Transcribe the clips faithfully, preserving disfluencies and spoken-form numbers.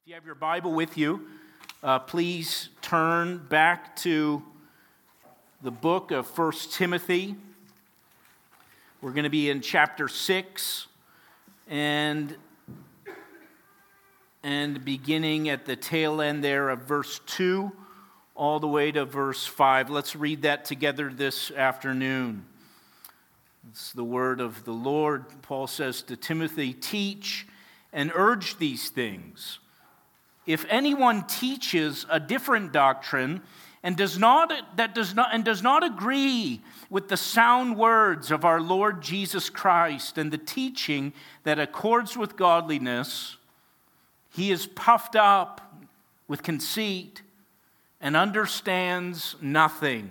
If you have your Bible with you, uh, please turn back to the book of First Timothy. We're going to be in chapter six and, and beginning at the tail end there of verse two all the way to verse five. Let's read that together this afternoon. It's the word of the Lord. Paul says to Timothy, "Teach and urge these things. If anyone teaches a different doctrine and does not that does not and does not agree with the sound words of our Lord Jesus Christ and the teaching that accords with godliness, he is puffed up with conceit and understands nothing.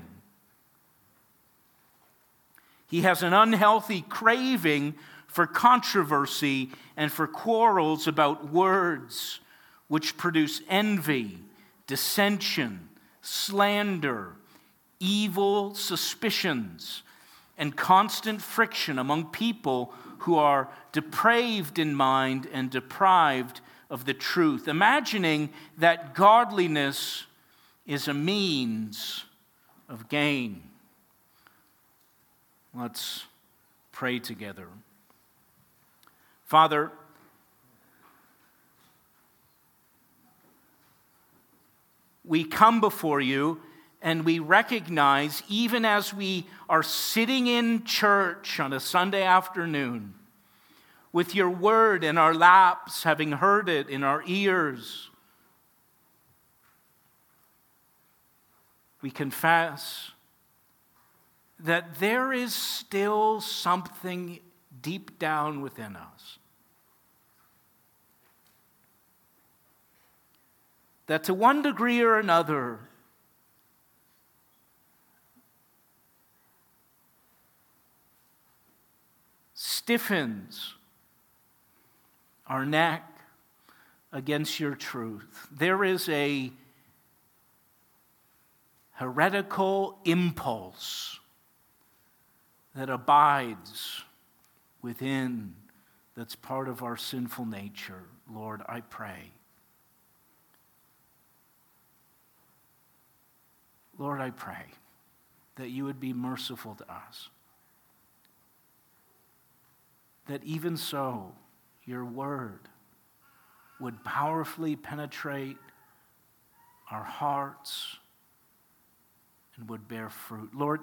He has an unhealthy craving for controversy and for quarrels about words, which produce envy, dissension, slander, evil suspicions, and constant friction among people who are depraved in mind and deprived of the truth, imagining that godliness is a means of gain." Let's pray together. Father, we come before you and we recognize, even as we are sitting in church on a Sunday afternoon, with your word in our laps, having heard it in our ears, we confess that there is still something deep down within us that to one degree or another stiffens our neck against your truth. There is a heretical impulse that abides within, that's part of our sinful nature. Lord, I pray. Lord, I pray that you would be merciful to us. That even so, your word would powerfully penetrate our hearts and would bear fruit. Lord,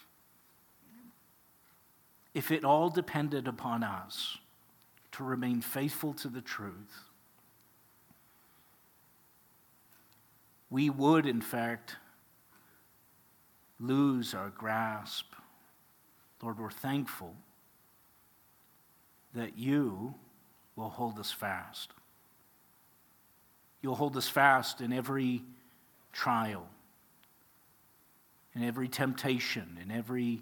if it all depended upon us to remain faithful to the truth, we would, in fact, lose our grasp. Lord, we're thankful that you will hold us fast. You'll hold us fast in every trial, in every temptation, in every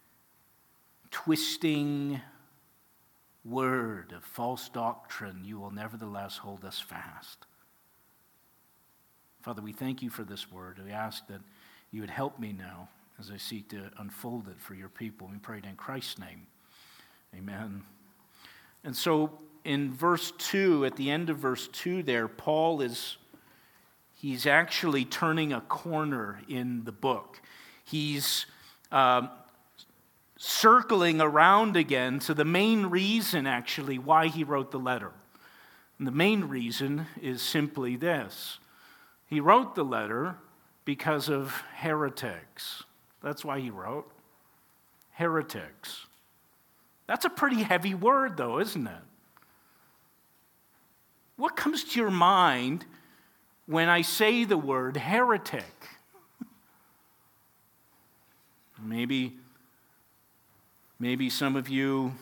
twisting word of false doctrine. You will nevertheless hold us fast. Father, we thank you for this word. We ask that you would help me now as I seek to unfold it for your people. We pray it in Christ's name. Amen. And so in verse two, at the end of verse two there, Paul is, he's actually turning a corner in the book. He's um, circling around again to the main reason, actually, why he wrote the letter. And the main reason is simply this. He wrote the letter because of heretics. That's why he wrote. Heretics. That's a pretty heavy word, though, isn't it? What comes to your mind when I say the word heretic? Maybe, maybe some of you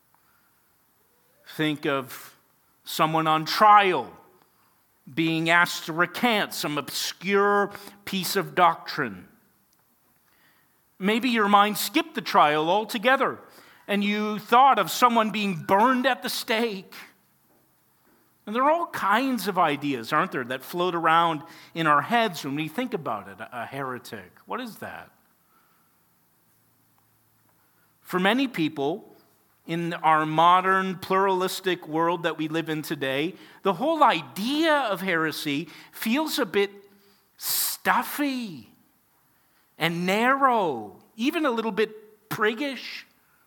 think of someone on trial being asked to recant some obscure piece of doctrine. Maybe your mind skipped the trial altogether and you thought of someone being burned at the stake. And there are all kinds of ideas, aren't there, that float around in our heads when we think about it. A heretic. What is that? For many people, in our modern pluralistic world that we live in today, the whole idea of heresy feels a bit stuffy and narrow, even a little bit priggish.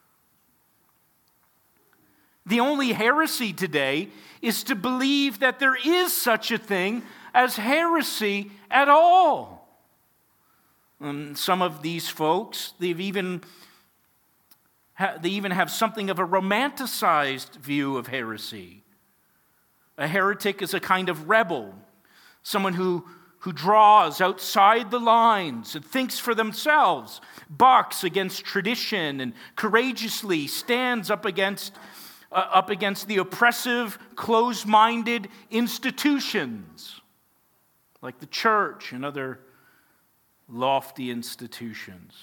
The only heresy today is to believe that there is such a thing as heresy at all. And some of these folks, they've even they even have something of a romanticized view of heresy. A heretic is a kind of rebel, someone who, who draws outside the lines and thinks for themselves, bucks against tradition, and courageously stands up against, uh, up against the oppressive, closed-minded institutions, like the church and other lofty institutions.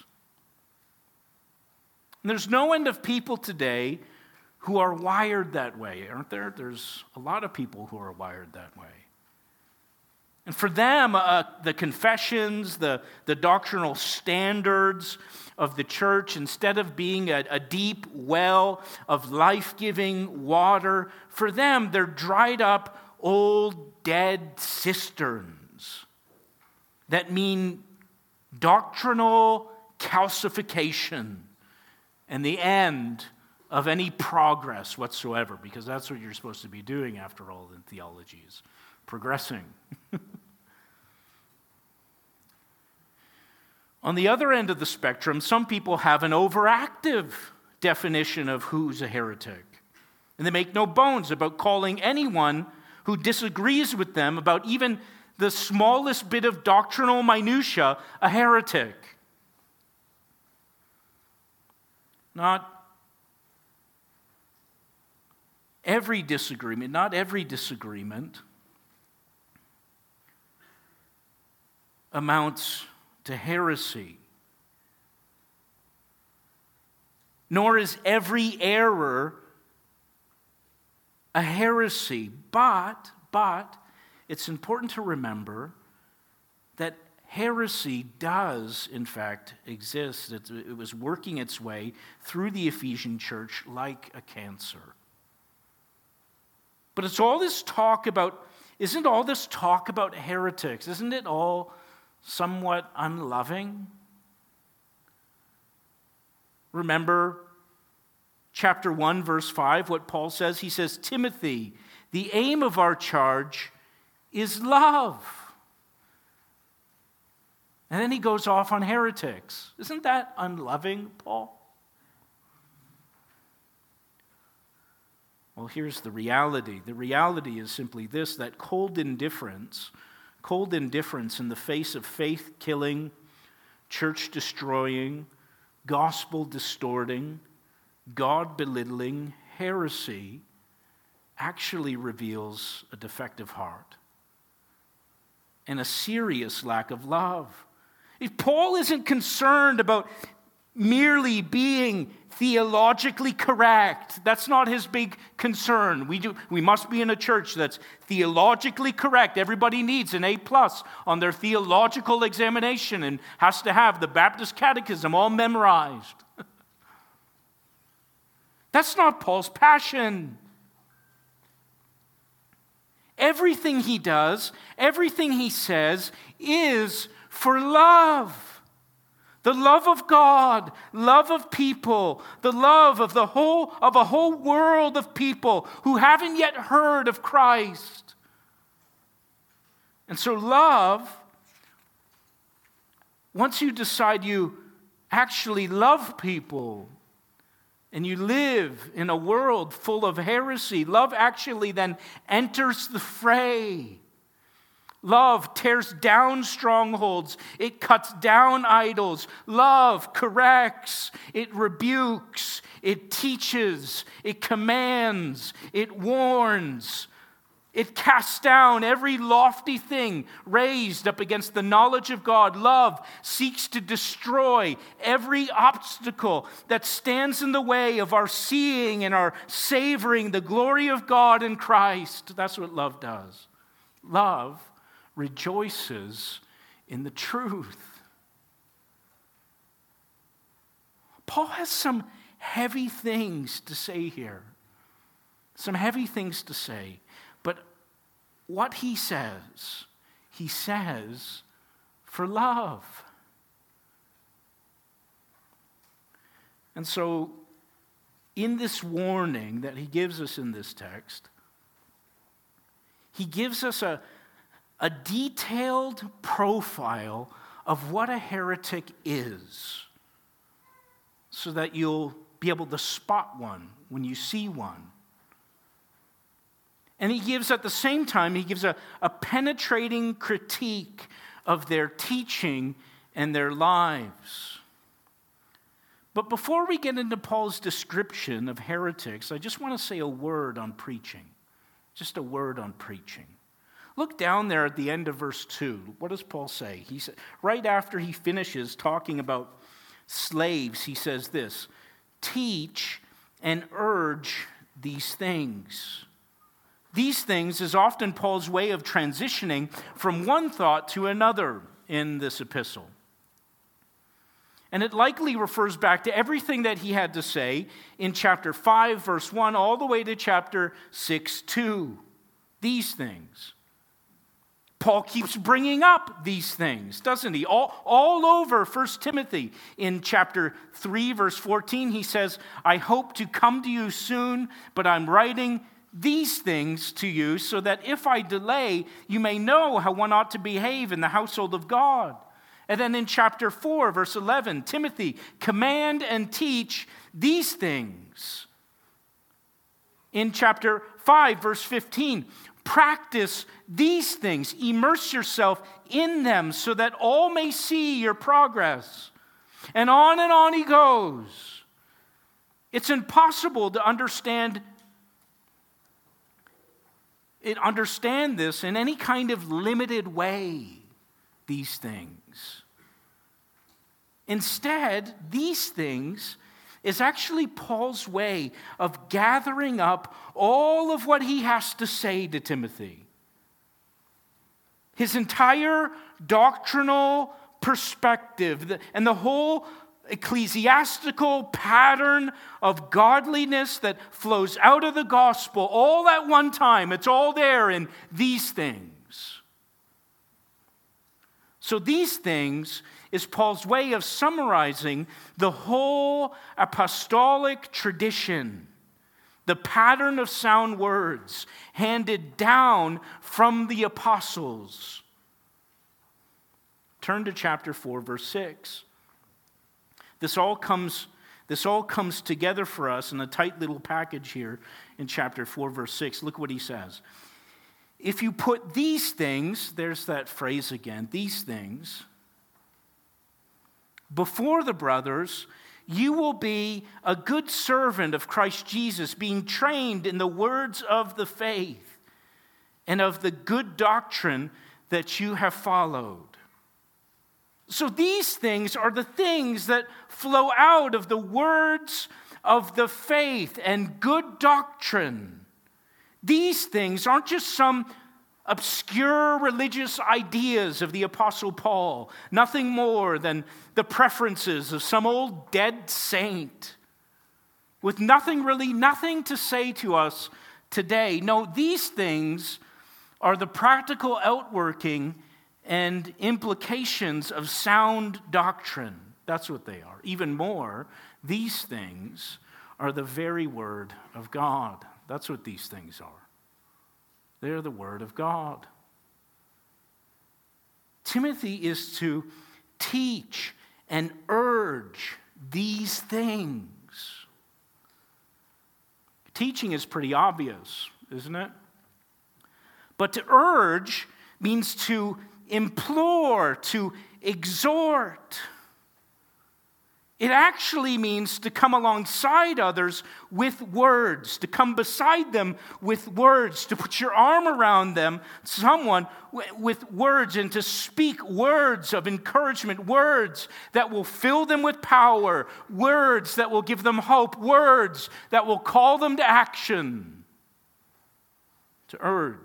And there's no end of people today who are wired that way, aren't there? There's a lot of people who are wired that way. And for them, uh, the confessions, the, the doctrinal standards of the church, instead of being a, a deep well of life-giving water, for them, they're dried up, old, dead cisterns that mean doctrinal calcification and the end of any progress whatsoever, because that's what you're supposed to be doing after all in theology, is progressing. On the other end of the spectrum, some people have an overactive definition of who's a heretic, and they make no bones about calling anyone who disagrees with them about even the smallest bit of doctrinal minutia a heretic. Not every disagreement, not every disagreement amounts to heresy. Nor is every error a heresy. But, but, it's important to remember that heresy does, in fact, exist. It, it was working its way through the Ephesian church like a cancer. But it's all this talk about, isn't all this talk about heretics, isn't it all somewhat unloving? Remember chapter one, verse five, what Paul says? He says, Timothy, the aim of our charge is love. And then he goes off on heretics. Isn't that unloving, Paul? Well, here's the reality. The reality is simply this, that cold indifference, cold indifference in the face of faith-killing, church-destroying, gospel-distorting, God-belittling heresy actually reveals a defective heart and a serious lack of love. If Paul isn't concerned about merely being theologically correct, that's not his big concern. We do, we must be in a church that's theologically correct. Everybody needs an A plus on their theological examination and has to have the Baptist Catechism all memorized. That's not Paul's passion. Everything he does, everything he says is for love. The love of God, love of people, the love of the whole of a whole world of people who haven't yet heard of Christ. And so love, once you decide you actually love people and you live in a world full of heresy, love actually then enters the fray. Love tears down strongholds. It cuts down idols. Love corrects. It rebukes. It teaches. It commands. It warns. It casts down every lofty thing raised up against the knowledge of God. Love seeks to destroy every obstacle that stands in the way of our seeing and our savoring the glory of God in Christ. That's what love does. Love rejoices in the truth. Paul has some heavy things to say here. Some heavy things to say. But what he says, he says for love. And so, in this warning that he gives us in this text, he gives us a, a detailed profile of what a heretic is, so that you'll be able to spot one when you see one. And he gives, at the same time, he gives a, a penetrating critique of their teaching and their lives. But before we get into Paul's description of heretics, I just want to say a word on preaching. Just a word on preaching. Look down there at the end of verse two. What does Paul say? He said, right after he finishes talking about slaves, he says this, teach and urge these things. These things is often Paul's way of transitioning from one thought to another in this epistle. And it likely refers back to everything that he had to say in chapter five, verse one, all the way to chapter six, two. These things. Paul keeps bringing up these things, doesn't he? All, all over First Timothy. In chapter three, verse fourteen, he says, I hope to come to you soon, but I'm writing these things to you so that if I delay, you may know how one ought to behave in the household of God. And then in chapter four, verse eleven, Timothy, command and teach these things. In chapter five, verse fifteen, practice these things. Immerse yourself in them so that all may see your progress. And on and on he goes. It's impossible to understand it, understand this in any kind of limited way, these things. Instead, these things is actually Paul's way of gathering up all of what he has to say to Timothy. His entire doctrinal perspective and the whole ecclesiastical pattern of godliness that flows out of the gospel all at one time. It's all there in these things. So these things is Paul's way of summarizing the whole apostolic tradition, the pattern of sound words handed down from the apostles. Turn to chapter four, verse six. This all comes, this all comes together for us in a tight little package here in chapter four, verse six. Look what he says. If you put these things, there's that phrase again, these things, before the brothers, you will be a good servant of Christ Jesus, being trained in the words of the faith and of the good doctrine that you have followed. So these things are the things that flow out of the words of the faith and good doctrine. These things aren't just some obscure religious ideas of the Apostle Paul, nothing more than the preferences of some old dead saint with nothing, really nothing to say to us today. No, these things are the practical outworking and implications of sound doctrine. That's what they are. Even more, these things are the very word of God. That's what these things are. They're the word of God. Timothy is to teach and urge these things. Teaching is pretty obvious, isn't it? But to urge means to implore, to exhort. It actually means to come alongside others with words, to come beside them with words, to put your arm around them, someone with words, and to speak words of encouragement, words that will fill them with power, words that will give them hope, words that will call them to action, to urge.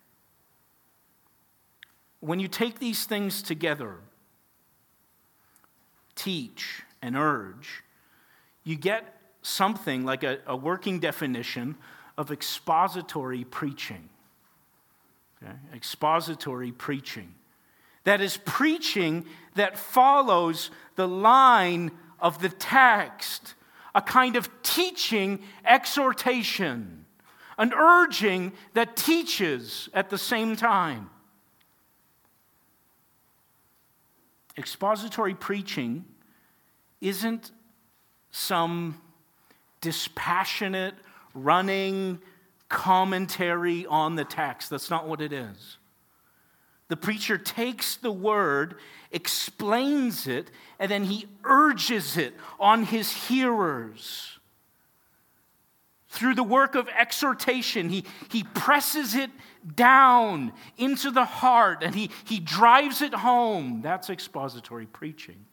When you take these things together, teach and urge, you get something like a, a working definition of expository preaching. Okay? Expository preaching. That is preaching that follows the line of the text, a kind of teaching exhortation, an urging that teaches at the same time. Expository preaching isn't some dispassionate, running commentary on the text. That's not what it is. The preacher takes the word, explains it, and then he urges it on his hearers. Through the work of exhortation, he, he presses it down into the heart and he, he drives it home. That's expository preaching.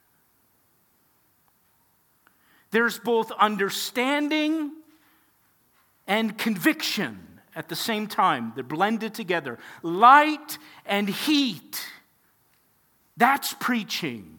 There's both understanding and conviction at the same time. They're blended together. Light and heat. That's preaching.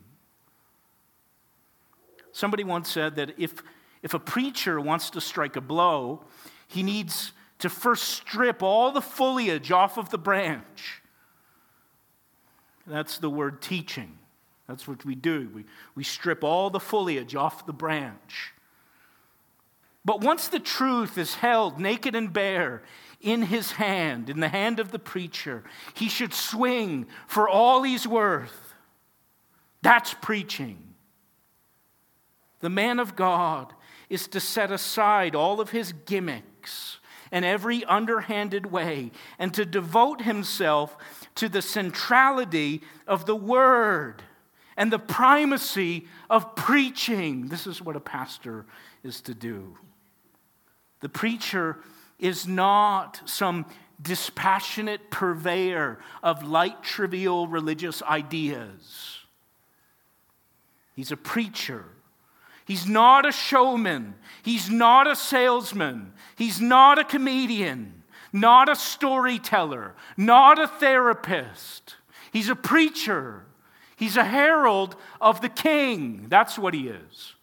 Somebody once said that if, if a preacher wants to strike a blow, he needs to first strip all the foliage off of the branch. That's the word teaching. That's what we do. We, we strip all the foliage off the branch. But once the truth is held naked and bare in his hand, in the hand of the preacher, he should swing for all he's worth. That's preaching. The man of God is to set aside all of his gimmicks and every underhanded way and to devote himself to the centrality of the word and the primacy of preaching. This is what a pastor is to do. The preacher is not some dispassionate purveyor of light, trivial religious ideas. He's a preacher. He's not a showman. He's not a salesman. He's not a comedian, not a storyteller, not a therapist. He's a preacher. He's a herald of the king. That's what he is.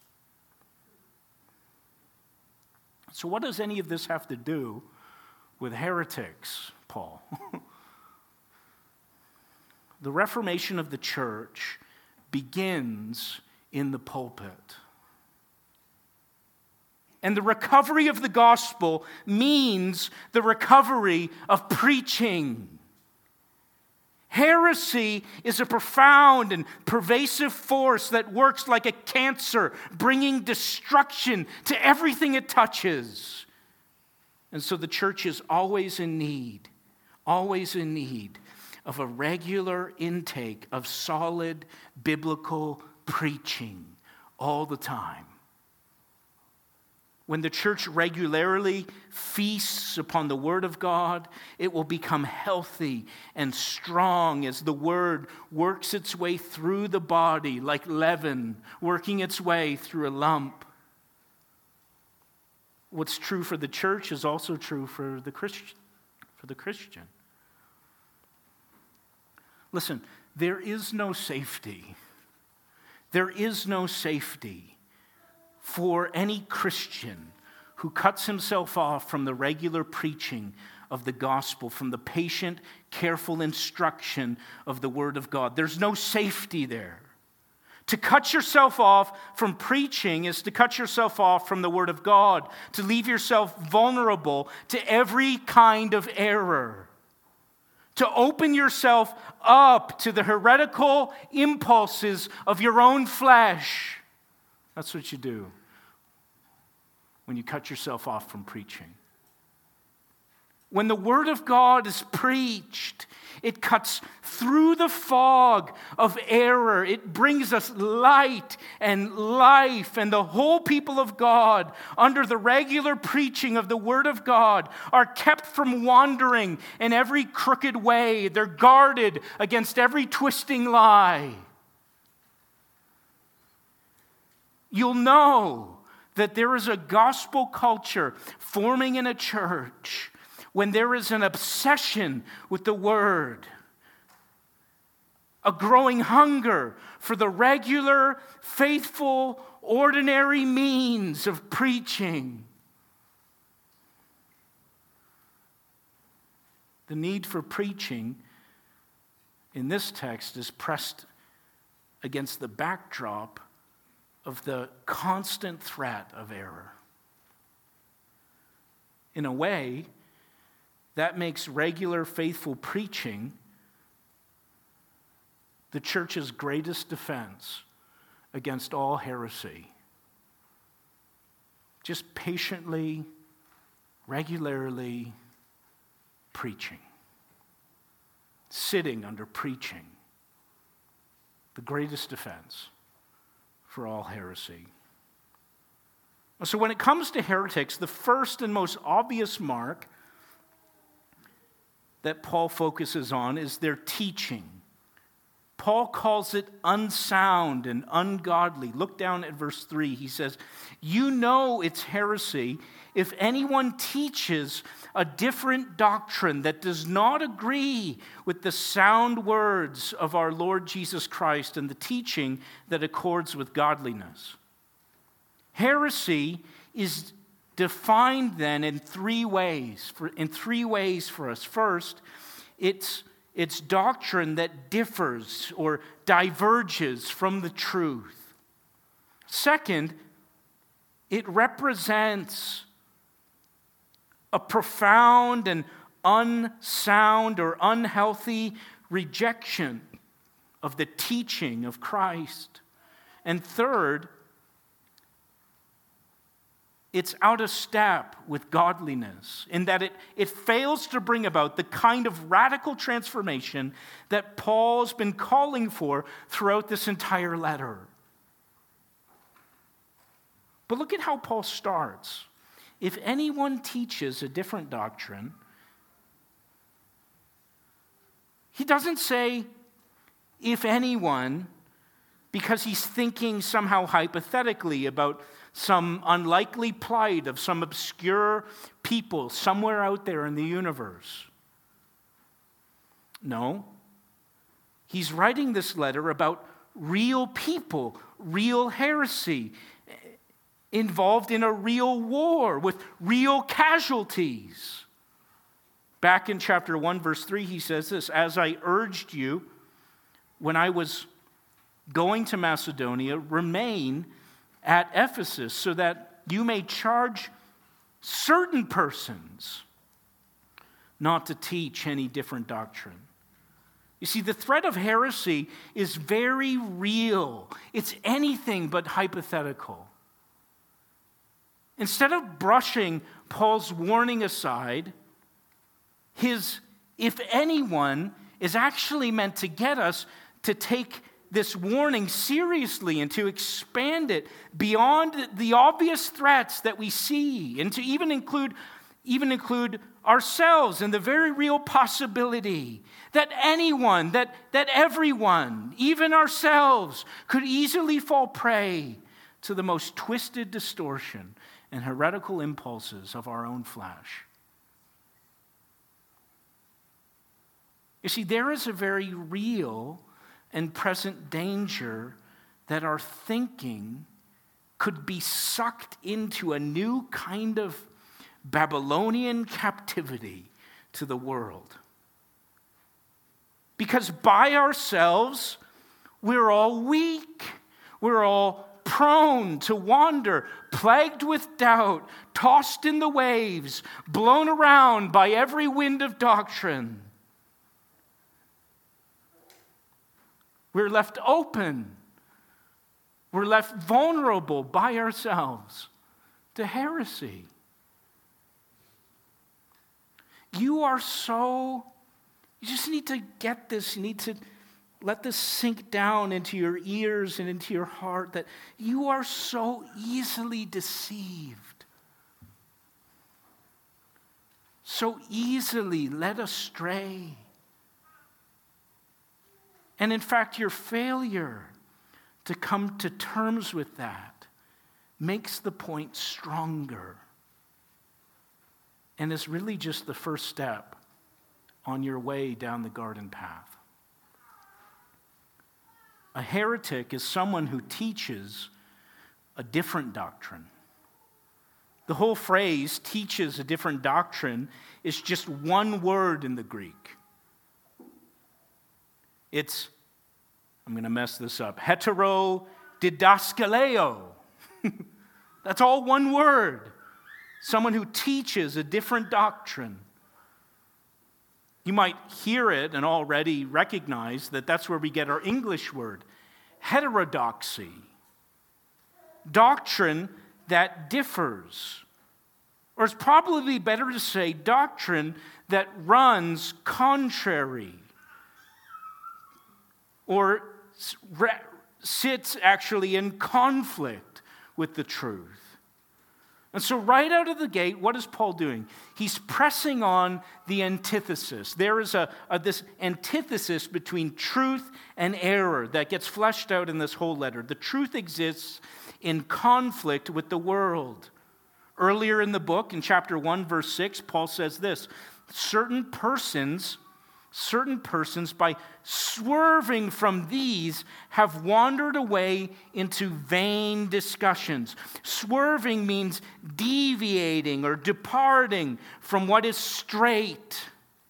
So what does any of this have to do with heretics, Paul? The reformation of the church begins in the pulpit. And the recovery of the gospel means the recovery of preaching. Heresy is a profound and pervasive force that works like a cancer, bringing destruction to everything it touches. And so the church is always in need, always in need of a regular intake of solid biblical preaching all the time. When the church regularly feasts upon the Word of God, it will become healthy and strong as the Word works its way through the body like leaven, working its way through a lump. What's true for the church is also true for the Christian. For the Christian. Listen, there is no safety. There is no safety for any Christian who cuts himself off from the regular preaching of the gospel, from the patient, careful instruction of the Word of God. There's no safety there. To cut yourself off from preaching is to cut yourself off from the Word of God, to leave yourself vulnerable to every kind of error, to open yourself up to the heretical impulses of your own flesh. That's what you do when you cut yourself off from preaching. When the Word of God is preached, it cuts through the fog of error. It brings us light and life, and the whole people of God, under the regular preaching of the Word of God, are kept from wandering in every crooked way. They're guarded against every twisting lie. You'll know that there is a gospel culture forming in a church when there is an obsession with the Word. a growing hunger for the regular, faithful, ordinary means of preaching. The need for preaching in this text is pressed against the backdrop of the constant threat of error. In a way, that makes regular, faithful preaching the church's greatest defense against all heresy. Just patiently, regularly preaching, sitting under preaching, the greatest defense for all heresy. So when it comes to heretics, the first and most obvious mark that Paul focuses on is their teaching. Paul calls it unsound and ungodly. Look down at verse three. He says, "You know it's heresy if anyone teaches a different doctrine that does not agree with the sound words of our Lord Jesus Christ and the teaching that accords with godliness." Heresy is defined then in three ways, for, in three ways for us. First, it's, it's doctrine that differs or diverges from the truth. Second, it represents a profound and unsound or unhealthy rejection of the teaching of Christ. And third, it's out of step with godliness in that it, it fails to bring about the kind of radical transformation that Paul's been calling for throughout this entire letter. But look at how Paul starts. If anyone teaches a different doctrine, he doesn't say, if anyone, because he's thinking somehow hypothetically about some unlikely plight of some obscure people somewhere out there in the universe. No. He's writing this letter about real people, real heresy, involved in a real war with real casualties. Back in chapter one, verse three, he says this, "As I urged you when I was going to Macedonia, remain at Ephesus so that you may charge certain persons not to teach any different doctrine." You see, the threat of heresy is very real. It's anything but hypothetical. Instead of brushing Paul's warning aside, his "if anyone" is actually meant to get us to take this warning seriously and to expand it beyond the obvious threats that we see and to even include, even include ourselves in the very real possibility that anyone, that, that everyone, even ourselves, could easily fall prey to the most twisted distortion and heretical impulses of our own flesh. You see, there is a very real and present danger that our thinking could be sucked into a new kind of Babylonian captivity to the world. Because by ourselves, we're all weak. We're all prone to wander, plagued with doubt, tossed in the waves, blown around by every wind of doctrine. We're left open. We're left vulnerable by ourselves to heresy. You are so, you just need to get this. You need to let this sink down into your ears and into your heart that you are so easily deceived. So easily led astray. And in fact, your failure to come to terms with that makes the point stronger and is really just the first step on your way down the garden path. A heretic is someone who teaches a different doctrine. The whole phrase, teaches a different doctrine, is just one word in the Greek. It's, I'm going to mess this up, heterodidaskaleo. That's all one word. Someone who teaches a different doctrine. You might hear it and already recognize that that's where we get our English word, heterodoxy. Doctrine that differs. Or it's probably better to say doctrine that runs contrary. Or sits actually in conflict with the truth. And so right out of the gate, what is Paul doing? He's pressing on the antithesis. There is a, a this antithesis between truth and error that gets fleshed out in this whole letter. The truth exists in conflict with the world. Earlier in the book, in chapter one, verse six, Paul says this, certain persons, certain persons, by swerving from these, have wandered away into vain discussions. Swerving means deviating or departing from what is straight.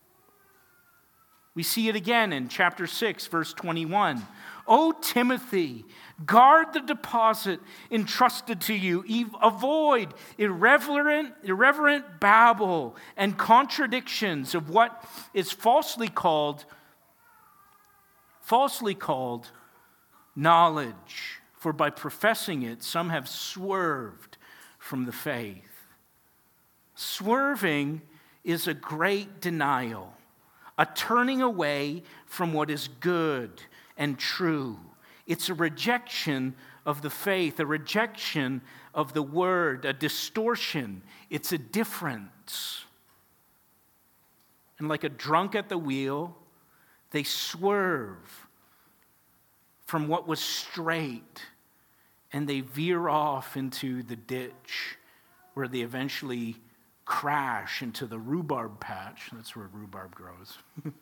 We see it again in chapter six, verse twenty-one. O Timothy, guard the deposit entrusted to you. Avoid irreverent, irreverent babble and contradictions of what is falsely called, falsely called knowledge. For by professing it, some have swerved from the faith. Swerving is a great denial, a turning away from what is good and true. It's a rejection of the faith, a rejection of the word, a distortion. It's a difference. And like a drunk at the wheel, they swerve from what was straight and they veer off into the ditch where they eventually crash into the rhubarb patch. That's where rhubarb grows.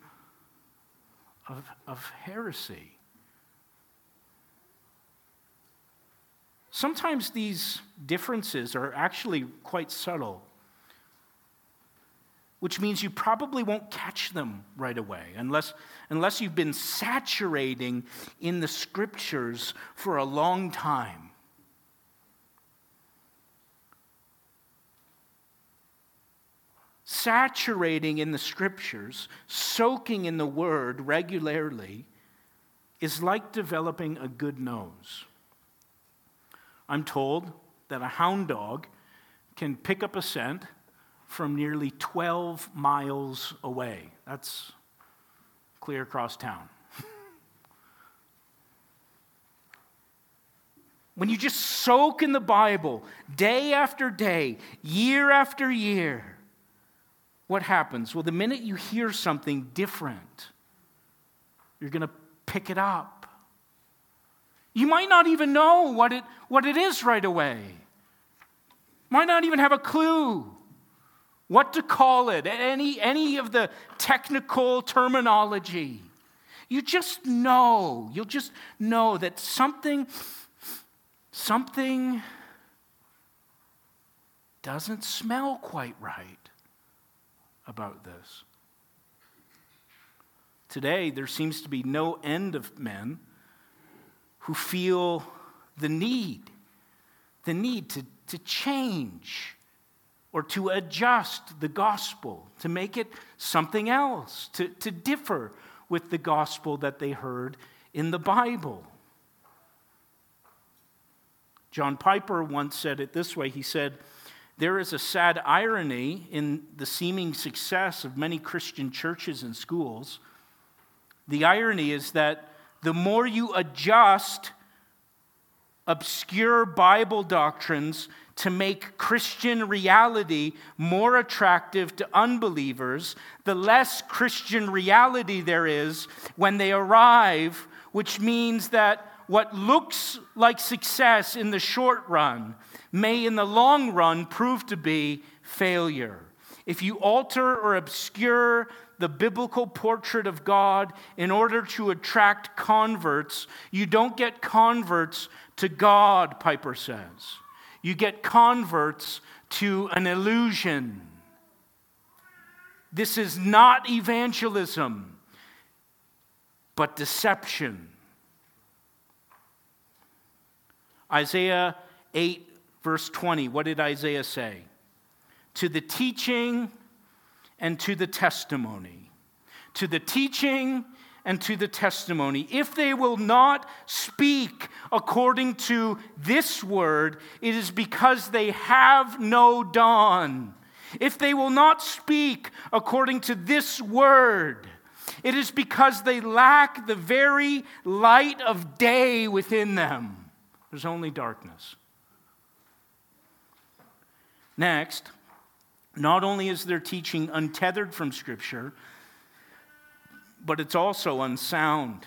Of, of heresy. Sometimes these differences are actually quite subtle, which means you probably won't catch them right away unless, unless you've been saturating in the scriptures for a long time. Saturating in the scriptures, soaking in the word regularly, is like developing a good nose. I'm told that a hound dog can pick up a scent from nearly twelve miles away. That's clear across town. When you just soak in the Bible day after day, year after year, what happens? Well, the minute you hear something different, you're going to pick it up. You might not even know what it, what it is right away. Might not even have a clue what to call it, any, any of the technical terminology. You just know, you'll just know that something, something doesn't smell quite right about this. Today, there seems to be no end of men who feel the need, the need to, to change or to adjust the gospel, to make it something else, to, to differ with the gospel that they heard in the Bible. John Piper once said it this way. He said, there is a sad irony in the seeming success of many Christian churches and schools. The irony is that the more you adjust obscure Bible doctrines to make Christian reality more attractive to unbelievers, the less Christian reality there is when they arrive, which means that what looks like success in the short run may in the long run prove to be failure. If you alter or obscure the biblical portrait of God in order to attract converts, you don't get converts to God, Piper says. You get converts to an illusion. This is not evangelism, but deception. Isaiah eight, verse twenty, what did Isaiah say? To the teaching and to the testimony. To the teaching and to the testimony. If they will not speak according to this word, it is because they have no dawn. If they will not speak according to this word, it is because they lack the very light of day within them. There's only darkness. Next, not only is their teaching untethered from Scripture, but it's also unsound.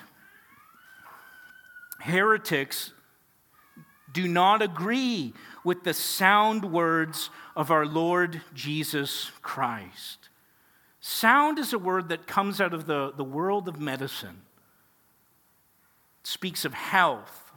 Heretics do not agree with the sound words of our Lord Jesus Christ. Sound is a word that comes out of the, the world of medicine. It speaks of health.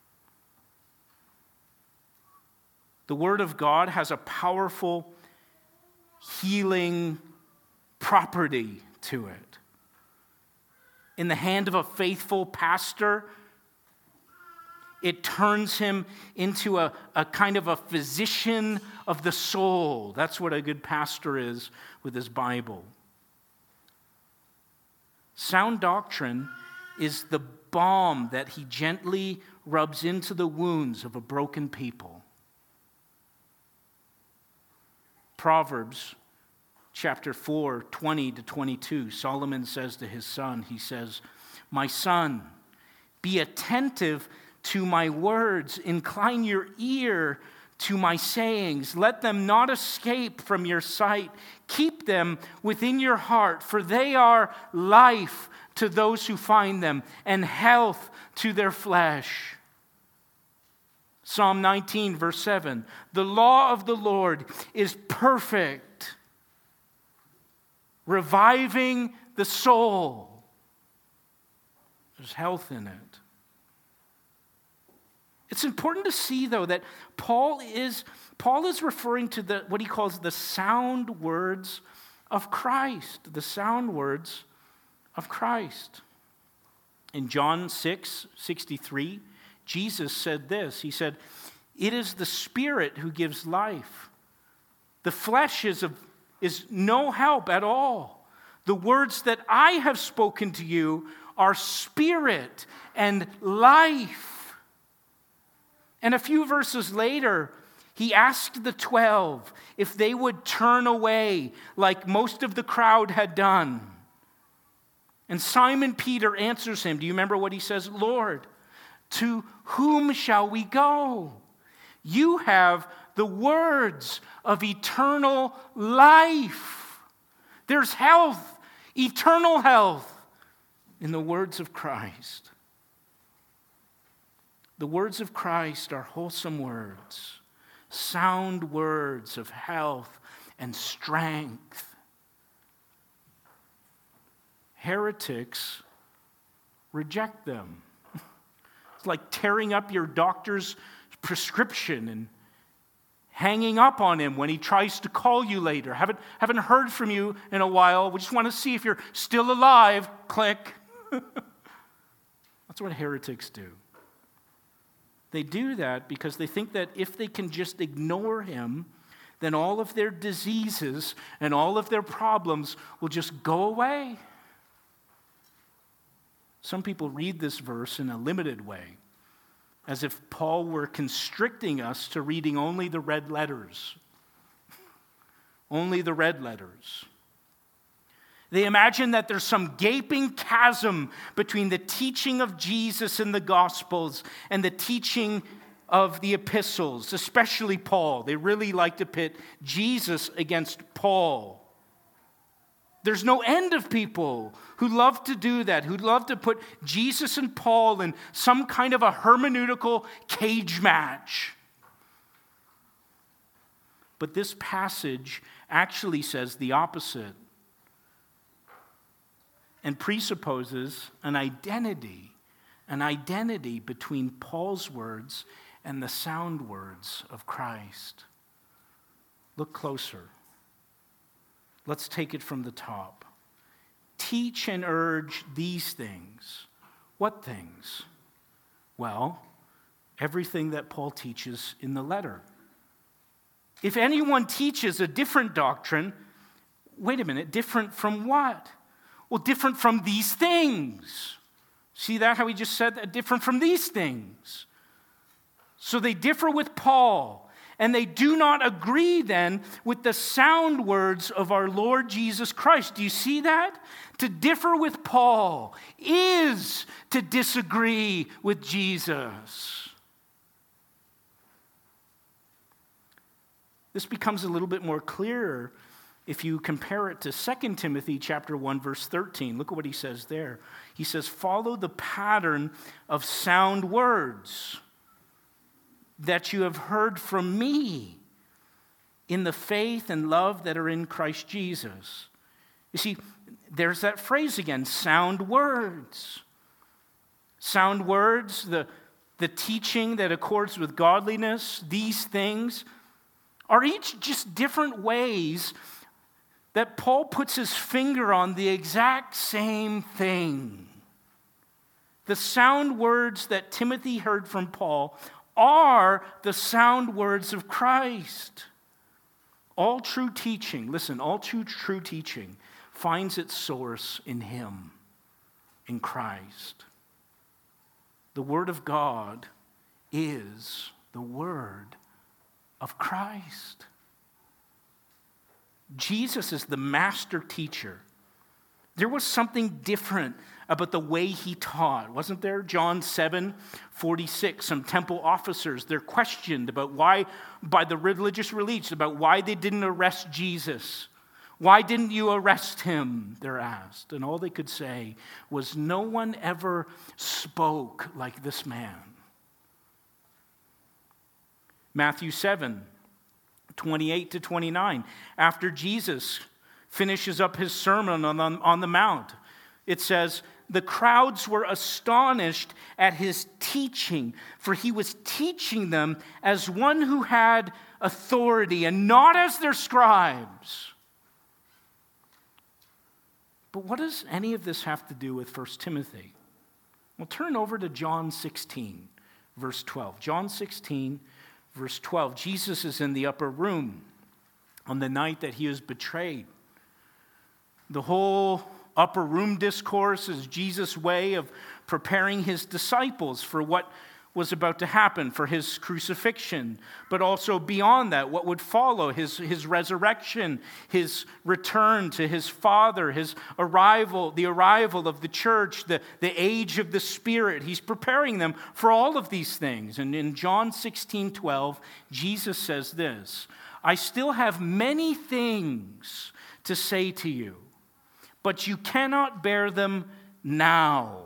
The Word of God has a powerful healing property to it. In the hand of a faithful pastor, it turns him into a, a kind of a physician of the soul. That's what a good pastor is with his Bible. Sound doctrine is the balm that he gently rubs into the wounds of a broken people. Proverbs chapter four, twenty to twenty-two, Solomon says to his son, he says, "My son, be attentive to my words, incline your ear to my sayings. Let them not escape from your sight. Keep them within your heart, for they are life to those who find them, and health to their flesh." Psalm nineteen, verse seven, "The law of the Lord is perfect, reviving the soul." There's health in it. It's important to see, though, that Paul is, Paul is referring to the, what he calls the sound words of Christ. The sound words of Christ. In John six, sixty-three, Jesus said this. He said, "It is the Spirit who gives life. The flesh is, of, is no help at all. The words that I have spoken to you are spirit and life." And a few verses later, he asked the twelve if they would turn away like most of the crowd had done. And Simon Peter answers him. Do you remember what he says? "Lord, to whom shall we go? You have the words of eternal life." There's health, eternal health, in the words of Christ. The words of Christ are wholesome words, sound words of health and strength. Heretics reject them. It's like tearing up your doctor's prescription and hanging up on him when he tries to call you later. Haven't, haven't heard from you in a while. We just want to see if you're still alive. Click. That's what heretics do. They do that because they think that if they can just ignore him, then all of their diseases and all of their problems will just go away. Some people read this verse in a limited way, as if Paul were constricting us to reading only the red letters. Only the red letters. They imagine that there's some gaping chasm between the teaching of Jesus in the Gospels and the teaching of the epistles, especially Paul. They really like to pit Jesus against Paul. There's no end of people who love to do that, who love to put Jesus and Paul in some kind of a hermeneutical cage match. But this passage actually says the opposite and presupposes an identity, an identity between Paul's words and the sound words of Christ. Look closer. Let's take it from the top. Teach and urge these things. What things? Well, everything that Paul teaches in the letter. If anyone teaches a different doctrine, wait a minute, different from what? Well, different from these things. See that, how he just said that? Different from these things. So they differ with Paul, and they do not agree then with the sound words of our Lord Jesus Christ. Do you see that? To differ with Paul is to disagree with Jesus. This becomes a little bit more clearer if you compare it to Second Timothy chapter one, verse thirteen. Look at what he says there. He says, follow the pattern of sound words that you have heard from me in the faith and love that are in Christ Jesus. You see, there's that phrase again, sound words. Sound words, the, the teaching that accords with godliness, these things are each just different ways that Paul puts his finger on the exact same thing. The sound words that Timothy heard from Paul are the sound words of Christ. All true teaching, listen, all true, true teaching finds its source in him, in Christ. The Word of God is the Word of Christ. Jesus is the master teacher. There was something different about the way he taught, wasn't there? John seven forty-six, some temple officers, they're questioned about why, by the religious elites, about why they didn't arrest Jesus. Why didn't you arrest him, they're asked. And all they could say was, no one ever spoke like this man. Matthew seven twenty-eight to twenty-nine, after Jesus finishes up his sermon on, on, on the Mount, it says, the crowds were astonished at his teaching, for he was teaching them as one who had authority and not as their scribes. But what does any of this have to do with First Timothy? Well, turn over to John sixteen, verse twelve. John sixteen, verse twelve. Jesus is in the upper room on the night that he is betrayed. The whole upper room discourse is Jesus' way of preparing his disciples for what was about to happen, for his crucifixion, but also beyond that, what would follow, his, his resurrection, his return to his Father, his arrival, the arrival of the church, the, the age of the Spirit. He's preparing them for all of these things. And in John sixteen twelve, Jesus says this, I still have many things to say to you, but you cannot bear them now.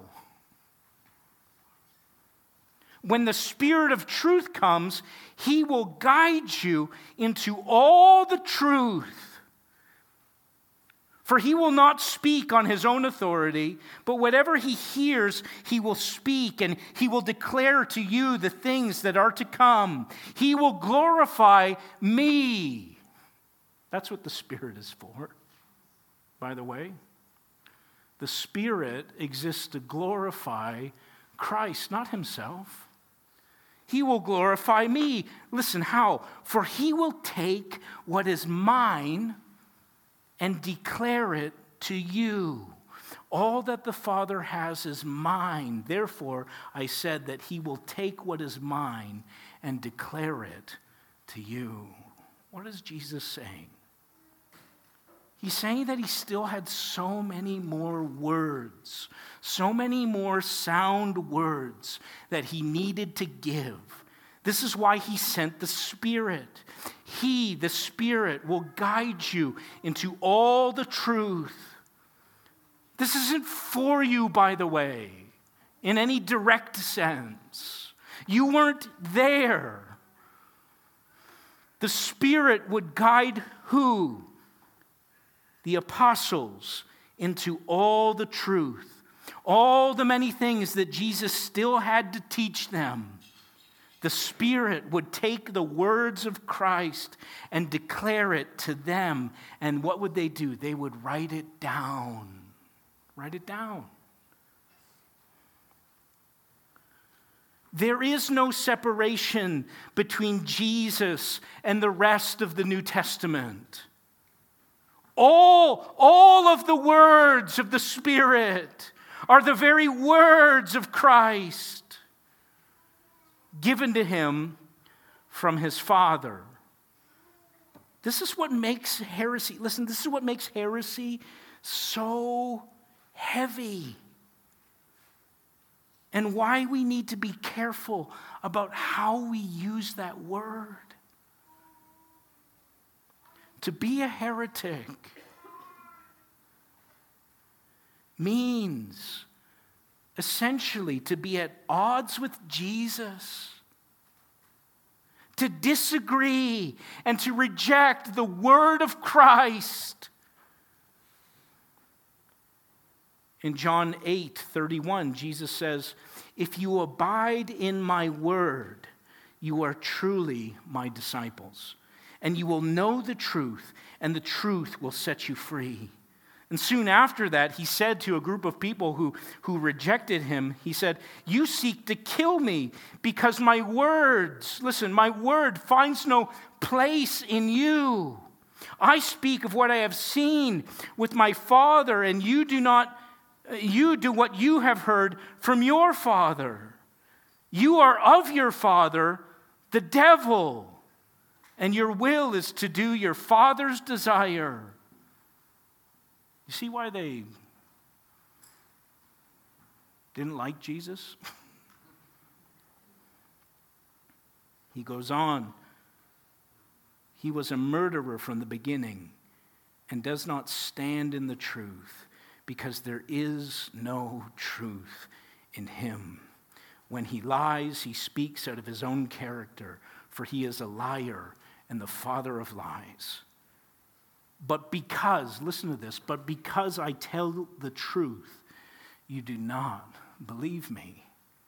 When the Spirit of truth comes, he will guide you into all the truth. For he will not speak on his own authority, but whatever he hears, he will speak, and he will declare to you the things that are to come. He will glorify me. That's what the Spirit is for, by the way. The Spirit exists to glorify Christ, not himself. He will glorify me. Listen, how? For he will take what is mine and declare it to you. All that the Father has is mine. Therefore, I said that he will take what is mine and declare it to you. What is Jesus saying? He's saying that he still had so many more words, so many more sound words that he needed to give. This is why he sent the Spirit. He, the Spirit, will guide you into all the truth. This isn't for you, by the way, in any direct sense. You weren't there. The Spirit would guide who? the apostles into all the truth, all the many things that Jesus still had to teach them, the Spirit would take the words of Christ and declare it to them. And what would they do? They would write it down. Write it down. There is no separation between Jesus and the rest of the New Testament. All, all of the words of the Spirit are the very words of Christ, given to him from his Father. This is what makes heresy, listen, this is what makes heresy so heavy. And why we need to be careful about how we use that word. To be a heretic means essentially to be at odds with Jesus, to disagree and to reject the word of Christ. In John eight thirty-one, Jesus says, "If you abide in my word, you are truly my disciples, and you will know the truth, and the truth will set you free." And soon after that, he said to a group of people who, who rejected him, he said, "You seek to kill me because my words, listen, my word finds no place in you. I speak of what I have seen with my Father, and you do not, you do what you have heard from your father. You are of your father, the devil, and your will is to do your father's desire." You see why they didn't like Jesus? He goes on. "He was a murderer from the beginning and does not stand in the truth, because there is no truth in him. When he lies, he speaks out of his own character, for he is a liar and the father of lies. But because, listen to this, but because I tell the truth, you do not believe me."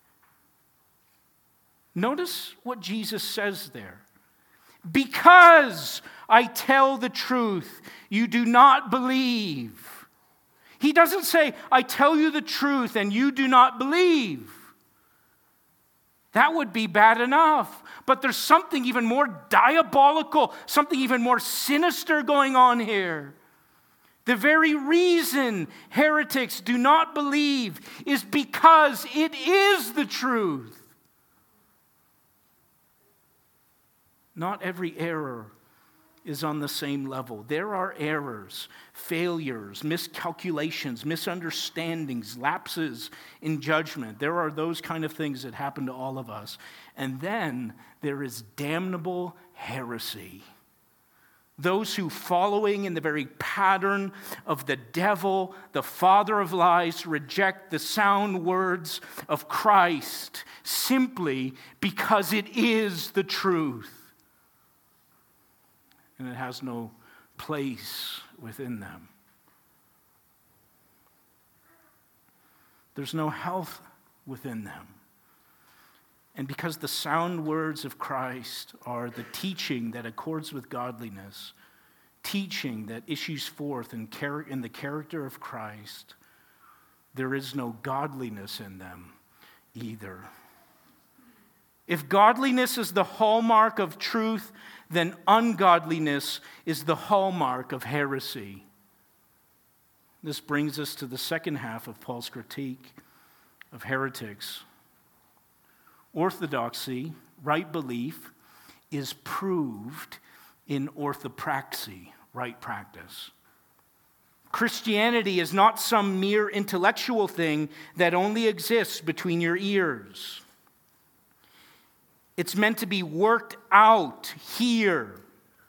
Notice what Jesus says there. Because I tell the truth, you do not believe. He doesn't say, I tell you the truth and you do not believe. That would be bad enough. But there's something even more diabolical, something even more sinister going on here. The very reason heretics do not believe is because it is the truth. Not every error is on the same level. There are errors, failures, miscalculations, misunderstandings, lapses in judgment. There are those kind of things that happen to all of us. And then there is damnable heresy. Those who, following in the very pattern of the devil, the father of lies, reject the sound words of Christ simply because it is the truth. And it has no place within them. There's no health within them. And because the sound words of Christ are the teaching that accords with godliness, teaching that issues forth in, char- in the character of Christ, there is no godliness in them either. If godliness is the hallmark of truth, then ungodliness is the hallmark of heresy. This brings us to the second half of Paul's critique of heretics. Orthodoxy, right belief, is proved in orthopraxy, right practice. Christianity is not some mere intellectual thing that only exists between your ears. It's meant to be worked out here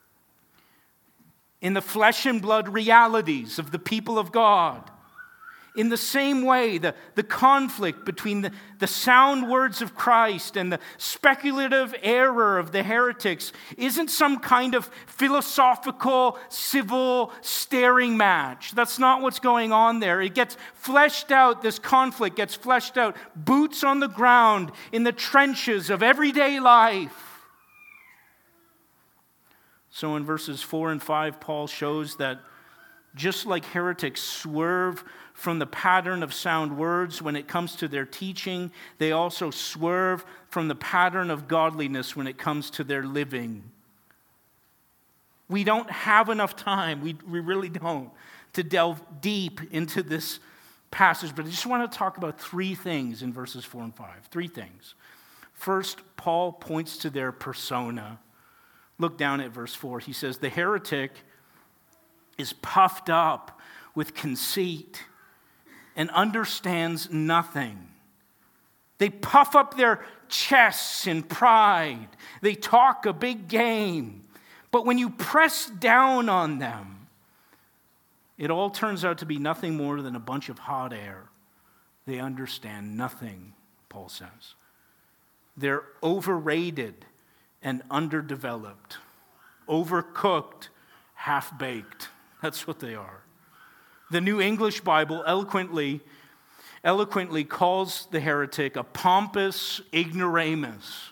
in the flesh and blood realities of the people of God. In the same way, the, the conflict between the, the sound words of Christ and the speculative error of the heretics isn't some kind of philosophical, civil staring match. That's not what's going on there. It gets fleshed out, this conflict gets fleshed out, boots on the ground, in the trenches of everyday life. So in verses four and five, Paul shows that just like heretics swerve from the pattern of sound words when it comes to their teaching, they also swerve from the pattern of godliness when it comes to their living. We don't have enough time, we, we really don't, to delve deep into this passage, but I just want to talk about three things in verses four and five. Three things. First, Paul points to their persona. Look down at verse four. He says, the heretic is puffed up with conceit and understands nothing. They puff up their chests in pride. They talk a big game. But when you press down on them, it all turns out to be nothing more than a bunch of hot air. They understand nothing, Paul says. They're overrated and underdeveloped, overcooked, half-baked. That's what they are. The New English Bible eloquently, eloquently calls the heretic a pompous ignoramus.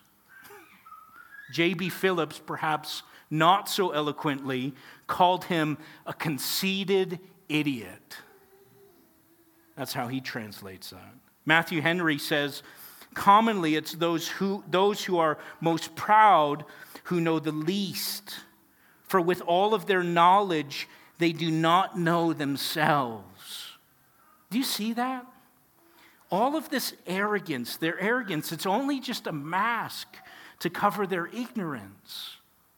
J B Phillips, perhaps not so eloquently, called him a conceited idiot. That's how he translates that. Matthew Henry says, commonly it's those who, those who are most proud who know the least. For with all of their knowledge, they do not know themselves. Do you see that? All of this arrogance, their arrogance, it's only just a mask to cover their ignorance.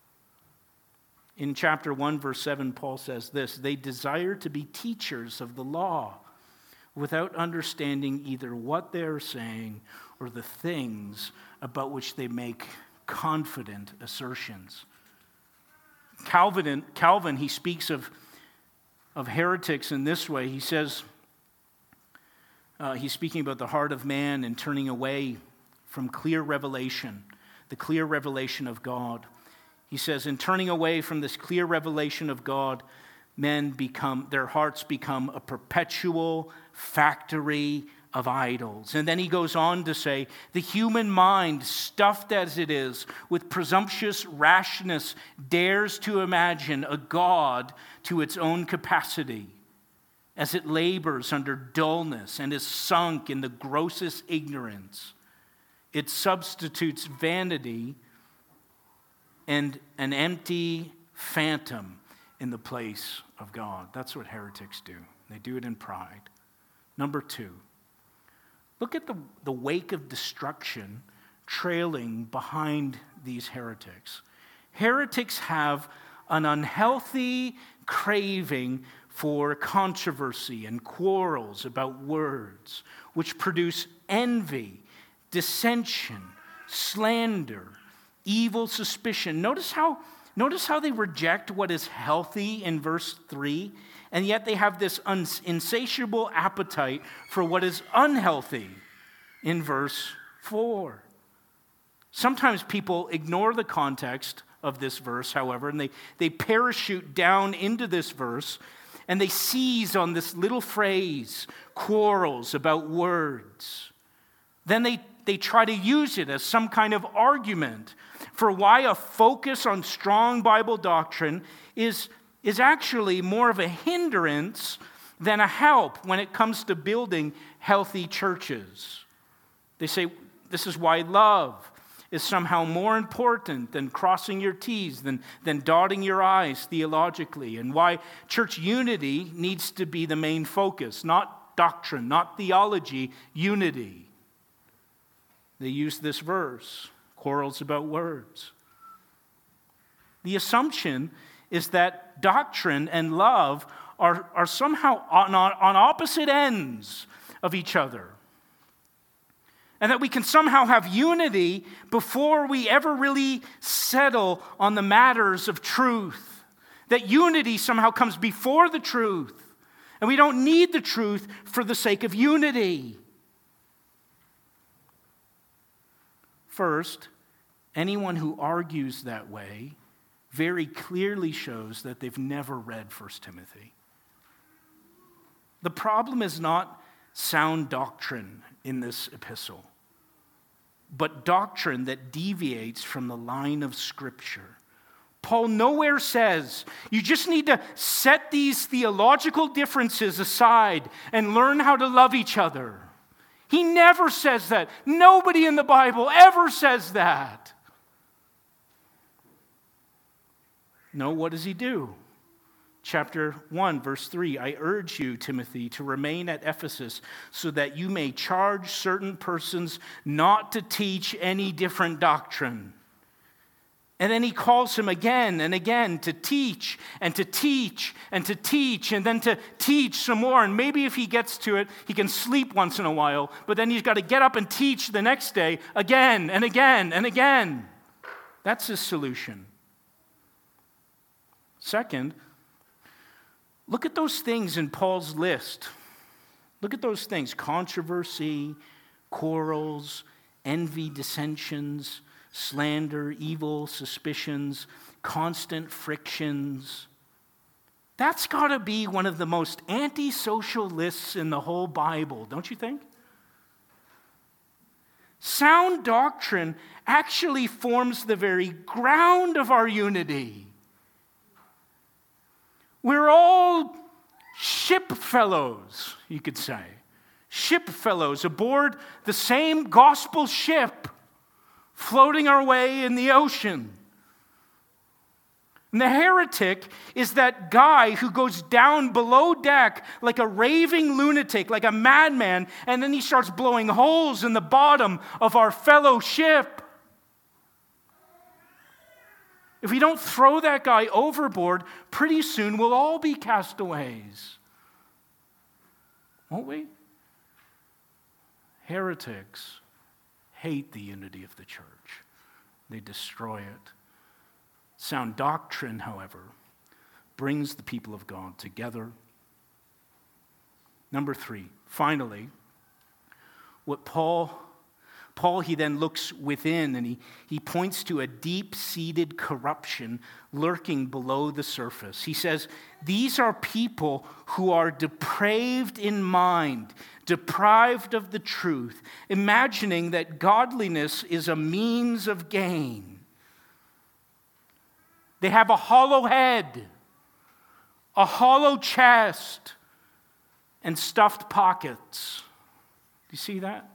In chapter one, verse seven, Paul says this, they desire to be teachers of the law without understanding either what they're saying or the things about which they make confident assertions. Calvin, Calvin he speaks of, of heretics in this way. He says, uh, he's speaking about the heart of man and turning away from clear revelation, the clear revelation of God. He says, in turning away from this clear revelation of God, men become, their hearts become a perpetual factory of idols. And then he goes on to say, the human mind, stuffed as it is with presumptuous rashness, dares to imagine a God to its own capacity as it labors under dullness and is sunk in the grossest ignorance. It substitutes vanity and an empty phantom in the place of God. That's what heretics do. They do it in pride. Number two, look at the, the wake of destruction trailing behind these heretics. Heretics have an unhealthy craving for controversy and quarrels about words, which produce envy, dissension, slander, evil suspicion. Notice how, notice how they reject what is healthy in verse three, and yet they have this uns- insatiable appetite for what is unhealthy in verse four. Sometimes people ignore the context of this verse, however, and they, they parachute down into this verse, and they seize on this little phrase, quarrels about words. Then they, they try to use it as some kind of argument for why a focus on strong Bible doctrine is, is actually more of a hindrance than a help when it comes to building healthy churches. They say this is why love is somehow more important than crossing your T's, than, than dotting your I's theologically, and why church unity needs to be the main focus, not doctrine, not theology, unity. They use this verse, quarrels about words. The assumption is that doctrine and love are, are somehow on, on opposite ends of each other. And that we can somehow have unity before we ever really settle on the matters of truth. That unity somehow comes before the truth. And we don't need the truth for the sake of unity. First, anyone who argues that way very clearly shows that they've never read First Timothy. The problem is not sound doctrine in this epistle, but doctrine that deviates from the line of Scripture. Paul nowhere says, you just need to set these theological differences aside and learn how to love each other. He never says that. Nobody in the Bible ever says that. No, what does he do? Chapter one, verse three, I urge you, Timothy, to remain at Ephesus so that you may charge certain persons not to teach any different doctrine. And then he calls him again and again to teach and to teach and to teach and then to teach some more. And maybe if he gets to it, he can sleep once in a while, but then he's got to get up and teach the next day again and again and again. That's his solution. Second, look at those things in Paul's list. Look at those things: controversy, quarrels, envy, dissensions, slander, evil suspicions, constant frictions. That's got to be one of the most antisocial lists in the whole Bible, don't you think? Sound doctrine actually forms the very ground of our unity. We're all ship fellows, you could say. Ship fellows aboard the same gospel ship, floating our way in the ocean. And the heretic is that guy who goes down below deck like a raving lunatic, like a madman, and then he starts blowing holes in the bottom of our fellow ship. If we don't throw that guy overboard, pretty soon we'll all be castaways. Won't we? Heretics hate the unity of the church. They destroy it. Sound doctrine, however, brings the people of God together. Number three, finally, what Paul Paul, he then looks within and he, he points to a deep-seated corruption lurking below the surface. He says, these are people who are depraved in mind, deprived of the truth, imagining that godliness is a means of gain. They have a hollow head, a hollow chest, and stuffed pockets. Do you see that?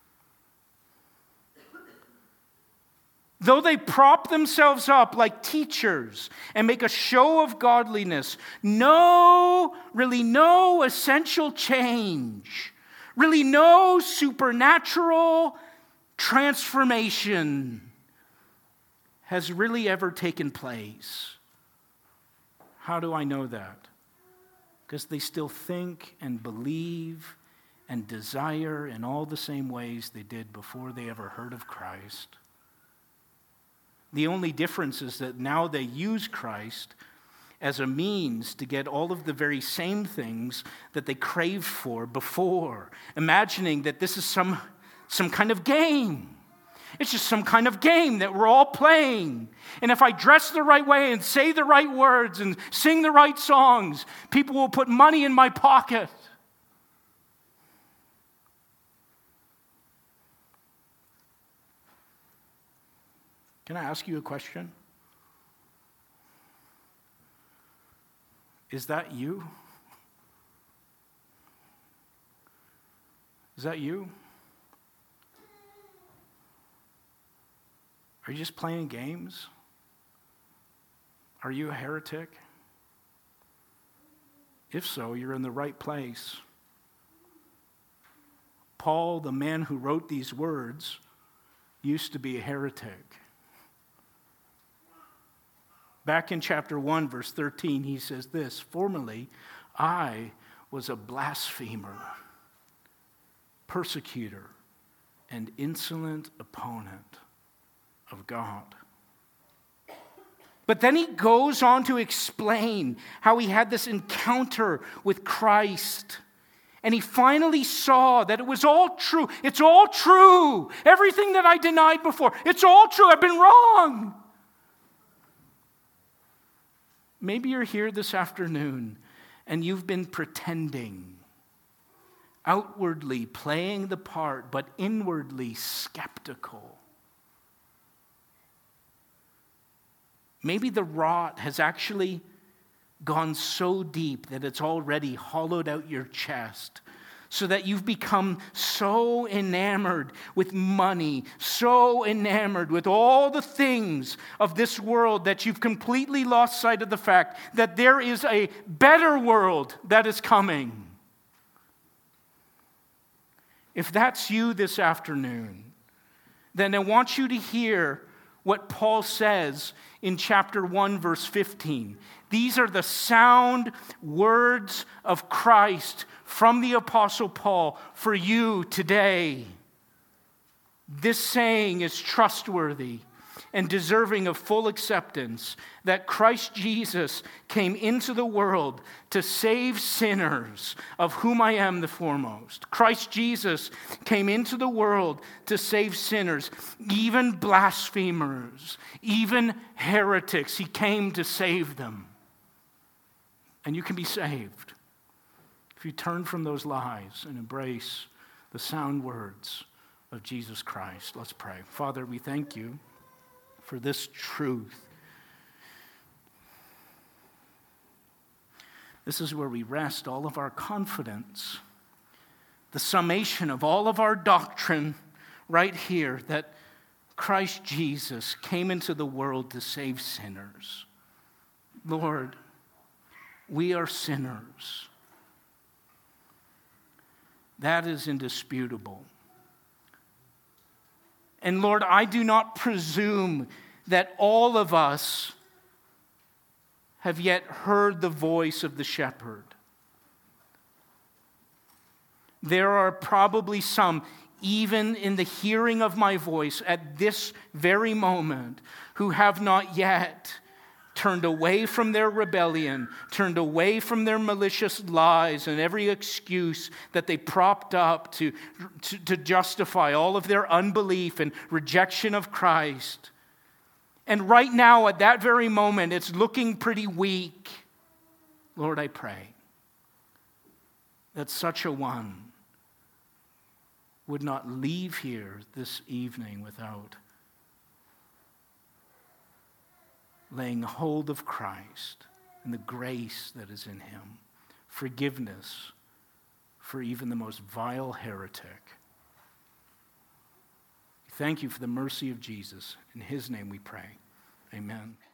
Though they prop themselves up like teachers and make a show of godliness, no, really no essential change, really no supernatural transformation has really ever taken place. How do I know that? Because they still think and believe and desire in all the same ways they did before they ever heard of Christ. The only difference is that now they use Christ as a means to get all of the very same things that they craved for before, imagining that this is some, some kind of game. It's just some kind of game that we're all playing. And if I dress the right way and say the right words and sing the right songs, people will put money in my pocket. Can I ask you a question? Is that you? Is that you? Are you just playing games? Are you a heretic? If so, you're in the right place. Paul, the man who wrote these words, used to be a heretic. Back in chapter one, verse thirteen, he says this, formerly I was a blasphemer, persecutor, and insolent opponent of God. But then he goes on to explain how he had this encounter with Christ. And he finally saw that it was all true. It's all true. Everything that I denied before, it's all true. I've been wrong. Maybe you're here this afternoon and you've been pretending, outwardly playing the part, but inwardly skeptical. Maybe the rot has actually gone so deep that it's already hollowed out your chest, so that you've become so enamored with money, so enamored with all the things of this world that you've completely lost sight of the fact that there is a better world that is coming. If that's you this afternoon, then I want you to hear what Paul says in chapter one, verse fifteen. These are the sound words of Christ from the Apostle Paul for you today. This saying is trustworthy and deserving of full acceptance, that Christ Jesus came into the world to save sinners, of whom I am the foremost. Christ Jesus came into the world to save sinners, even blasphemers, even heretics. He came to save them. And you can be saved if you turn from those lies and embrace the sound words of Jesus Christ. Let's pray. Father, we thank you for this truth. This is where we rest all of our confidence, the summation of all of our doctrine right here, that Christ Jesus came into the world to save sinners. Lord, we are sinners. That is indisputable. And Lord, I do not presume that all of us have yet heard the voice of the shepherd. There are probably some, even in the hearing of my voice at this very moment, who have not yet turned away from their rebellion, turned away from their malicious lies and every excuse that they propped up to, to, to justify all of their unbelief and rejection of Christ. And right now, at that very moment, it's looking pretty weak. Lord, I pray that such a one would not leave here this evening without laying hold of Christ and the grace that is in him, forgiveness for even the most vile heretic. Thank you for the mercy of Jesus. In his name we pray. Amen.